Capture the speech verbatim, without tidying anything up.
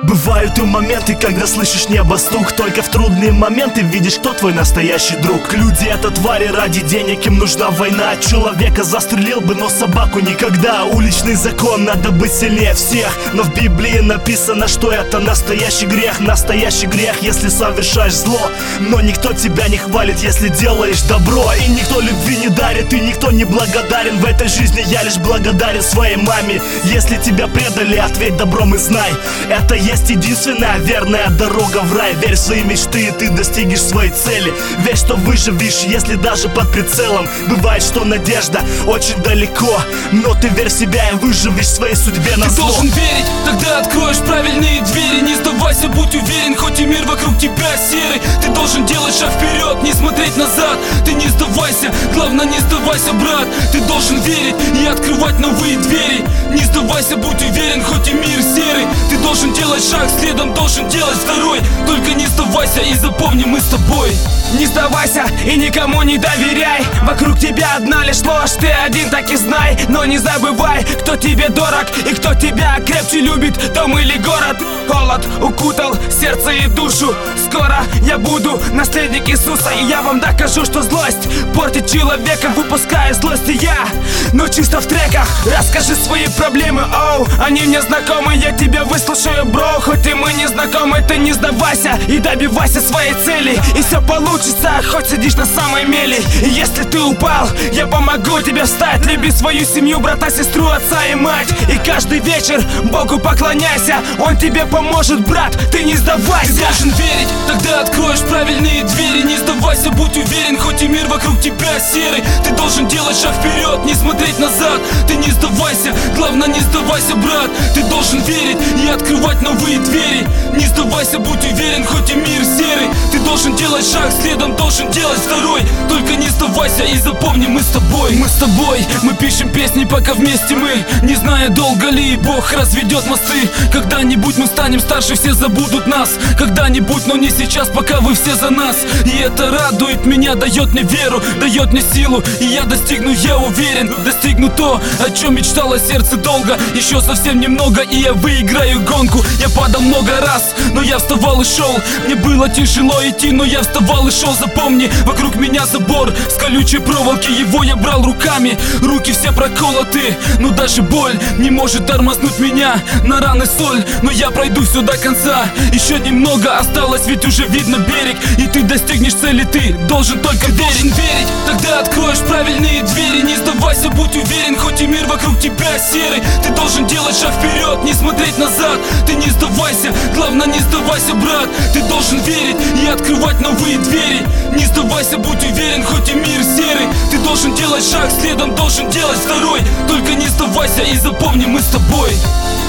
Бывают и моменты, когда слышишь небо стук. Только в трудные моменты видишь, кто твой настоящий друг. Люди — это твари, ради денег им нужна война. Человека застрелил бы, но собаку никогда. Уличный закон, надо быть сильнее всех. Но в Библии написано, что это настоящий грех. Настоящий грех, если совершаешь зло. Но никто тебя не хвалит, если делаешь добро. И никто любви не дарит, и никто не благодарен. В этой жизни я лишь благодарен своей маме. Если тебя предали, ответь добром и знай, это есть единственная верная дорога в рай. Верь в свои мечты, и ты достигнешь своей цели. Верь, что выживешь, если даже под прицелом. Бывает, что надежда очень далеко, но ты верь в себя и выживешь в своей судьбе на зло. Ты должен верить, тогда откроешь правильные двери. Не сдавайся, будь уверен, хоть и мир вокруг тебя серый. Ты должен делать шаг вперед, не смотреть назад. Ты не сдавайся, главное не сдавайся, брат. Ты должен верить и открывать новые двери. Не сдавайся, будь уверен, хоть и мир серый. Ты должен делать шаг, следом должен делать второй. Только не сдавайся и запомни, мы с тобой. Не сдавайся и никому не доверяй. Вокруг тебя одна лишь ложь, ты один так и знай. Но не забывай, кто тебе дорог и кто тебя крепче любит, дом или город. Холод укутал сердце и душу. Скоро я буду наследник Иисуса, и я вам докажу, что злость портит человека, выпуская злость. И я, но чисто в треках. Расскажи свои проблемы, оу, они мне знакомы, я тебя выслушаю, бро. Хоть и мы не знакомы, ты не сдавайся и добивайся своей цели, и все получится, хоть сидишь на самой мели. И если ты упал, я помогу тебе встать. Люби свою семью, брата, сестру, отца и мать. И каждый вечер Богу поклоняйся, Он тебе поможет, брат, ты не сдавайся. Ты должен верить, тогда откроешь правильные двери. Не сдавайся, будь уверен, хоть и мир вокруг тебя серый. Ты должен делать шаг вперед, не смотреть назад. Ты не сдавайся, главное не сдавайся, брат. Ты должен верить и открывать новые двери. Не сдавайся, будь уверен, хоть и мир серый. Ты должен делать шаг, следом должен делать второй. Только не сдавайся и запомни, мы с тобой. Мы с тобой, мы пишем песни, пока вместе мы. Не зная, долго ли Бог разведет мосты. Когда-нибудь мы станем старше, все забудут нас. Когда-нибудь, но не сейчас, пока вы все за нас. И это радует меня, дает мне веру, дает мне силу. И я достигну, я уверен, достигну то, о чем мечтало сердце долго. Еще совсем немного, и я выиграю гонку. Я падал много раз, но я вставал и шел. Мне было тяжело идти, но я вставал и шел. Запомни, вокруг меня забор с колючей проволоки, его я брал руками. Руки все проколоты, но даже боль не может тормознуть меня. На раны соль, но я пройду все до конца. Еще немного осталось, ведь уже видно берег. И ты достигнешь цели, ты должен только ты верить. Должен верить, тогда откроешь правильные двери. Не сдавайся, будь уверен, хоть и мир вокруг тебя серый. Ты должен делать шаг вперед, не смотреть назад. Ты не сдавайся, главное не сдавайся, брат. Ты должен верить и открывать новые двери. Не сдавайся, будь уверен, хоть и мир серый. Ты должен делать шаг, следом должен делать второй. Только не сдавайся и запомни, мы с тобой.